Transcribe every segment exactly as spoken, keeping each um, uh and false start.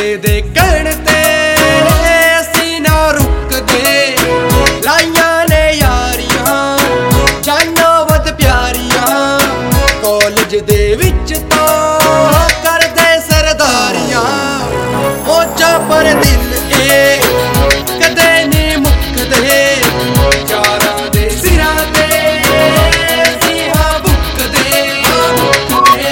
दे कहण ते असीं ना रुकदे। लाइयां ने यारियां जानो वध प्यारियां कॉलेज दे विच तां करदे सरदारियां। मौजां पर दिल ए कदे नहीं मुकदे यारां दे सिरां ते असीं हां बुकदे बुकदे।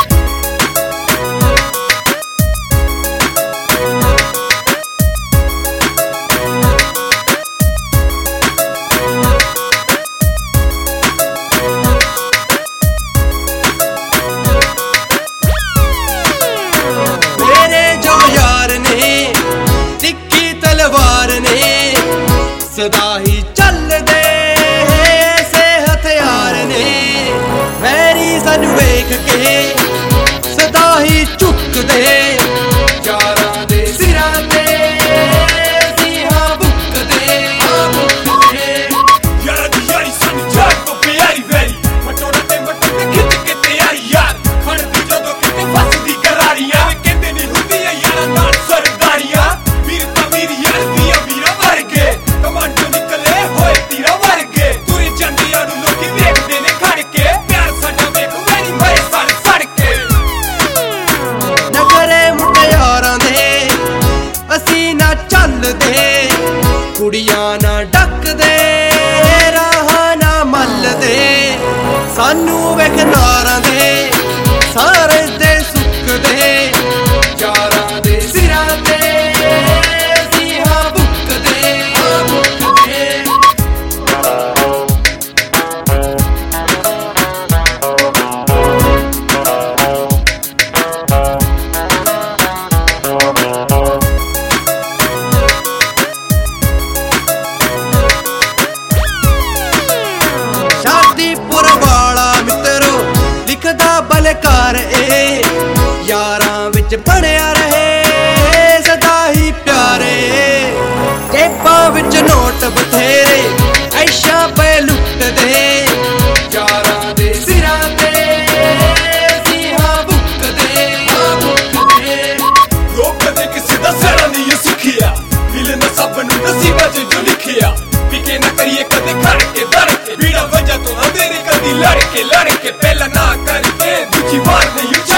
सदा ही चलदे से हथियार ने वैरी सानू वेख के सदा ही झुकदे। यारां दे सिरां ते असीं हां बुकदे बुकदे। यारां दी यारी सानू जान तो प्यारी वैरी मटोड़ा ते मटोड़ ते खिच के तैयारी यार फड़दी जदों किते फसदी करारियां कहंदे नहीं हुंदी यारां नाल सरदारियां। वीर तां वीर यार दियां वीरां वर्गे कमांडो निकले होए तीरा वर्गे तुरी चंदियां नूं लोकी वेखदे ने खड़ के प्यार साडा वेख वैरी मरे सड़ सड़ के। नगरे मुटियारां दे असीं ना चलदे कुड़ियां ना डकदे राहां ना मलदे। सानू वेख नारां दे सारे दे सुकदे। यारां दे सिरां ते असीं हां बुकदे बुकदे। शादीपुर वाला मित्रो लिखदा बलकार ए यारां विच बणिया रहे सदा ही प्यारे। जेबां विच नोट बथेरे ऐशा पे लुटदे। यारां दे सिरां ते असीं हां बुकदे बुकदे। लोग कदे किसे दा सिरा नहीं सिखिया मिलना सब नूं नसीबां च जो लिखिया। पिके ना करिए कदे खड़ के दर के बीड़ा वजह तो अंधेरे कदी लड़ के लड़ के पहला ना करके दूजी बार नहीं